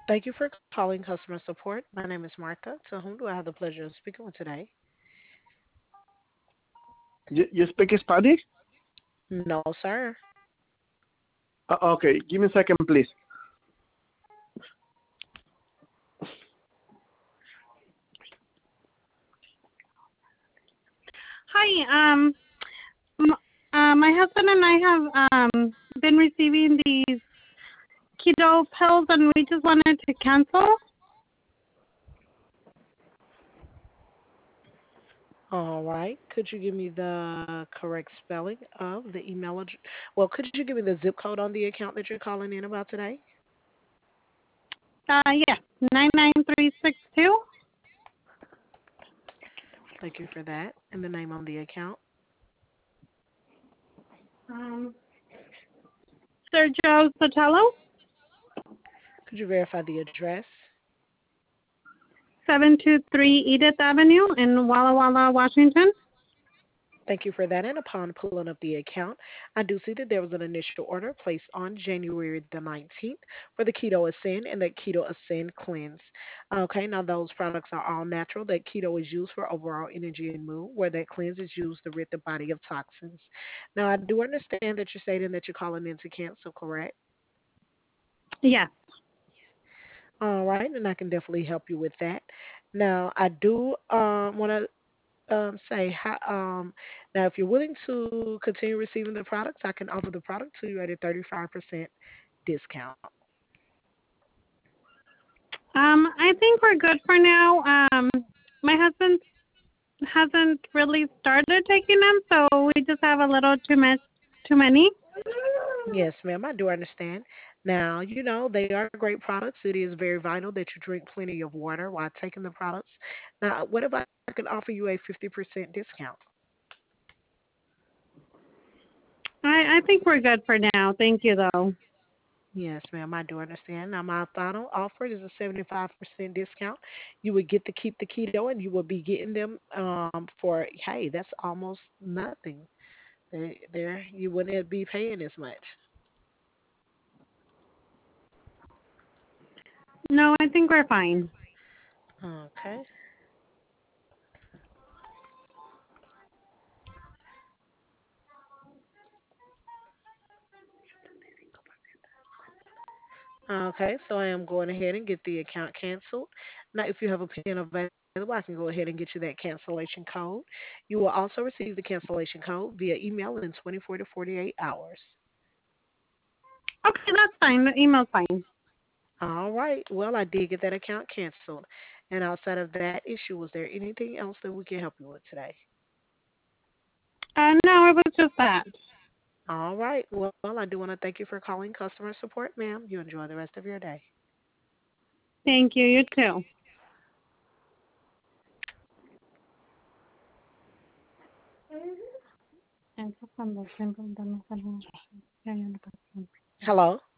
Thank you for calling customer support. My name is Martha. To whom do I have the pleasure of speaking with today? You speak Spanish? No, sir. Okay, give me a second, please. Hi. M- my husband and I have been receiving these keto pills, and we just wanted to cancel. All right. Could you give me the correct spelling of the email address? Well, could you give me the zip code on the account that you're calling in about today? Yes, 99362. Thank you for that. And the name on the account. Um, Sergio Sotelo, Could you verify the address? 723 Edith Avenue in Walla Walla, Washington. Thank you for that. And upon pulling up the account, I do see that there was an initial order placed on January the 19th for the Keto Ascend and the Keto Ascend Cleanse. Okay, now those products are all natural. That keto is used for overall energy and mood, where that cleanse is used to rid the body of toxins. Now, I do understand that you're stating that you're calling in to cancel, correct? Yes. All right, and I can definitely help you with that. Now, I do want to say now if you're willing to continue receiving the products, I can offer the product to you at a 35% discount. I think we're good for now. My husband hasn't really started taking them, so we just have a little too many. Yes, ma'am, I do understand. Now, they are great products. It is very vital that you drink plenty of water while taking the products. Now, what if I can offer you a 50% discount? I think we're good for now. Thank you, though. Yes, ma'am, I do understand. Now, my final offer is a 75% discount. You would get to keep the keto, and you will be getting them for, hey, that's almost nothing. There, you wouldn't be paying as much. No, I think we're fine. Okay. Okay, so I am going ahead and get the account canceled. Now, if you have a pen available, I can go ahead and get you that cancellation code. You will also receive the cancellation code via email in 24 to 48 hours. Okay, that's fine. The email's fine. All right. Well, I did get that account canceled. And outside of that issue, was there anything else that we can help you with today? No, it was just that. All right. Well, I do want to thank you for calling customer support, ma'am. You enjoy the rest of your day. Thank you. You too. Hello?